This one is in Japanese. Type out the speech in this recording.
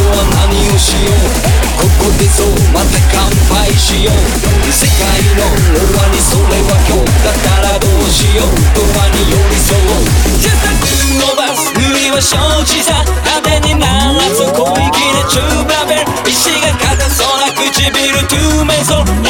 は何をしよう。ここでそうまた乾杯しよう。世界の終わりそれは今日だったらどうしよう。ドアに寄り添おう。ジャスタ伸ばす無理は承知さ。派手にならず小粋なチューバベル。石が硬そうな唇トゥーメンソー。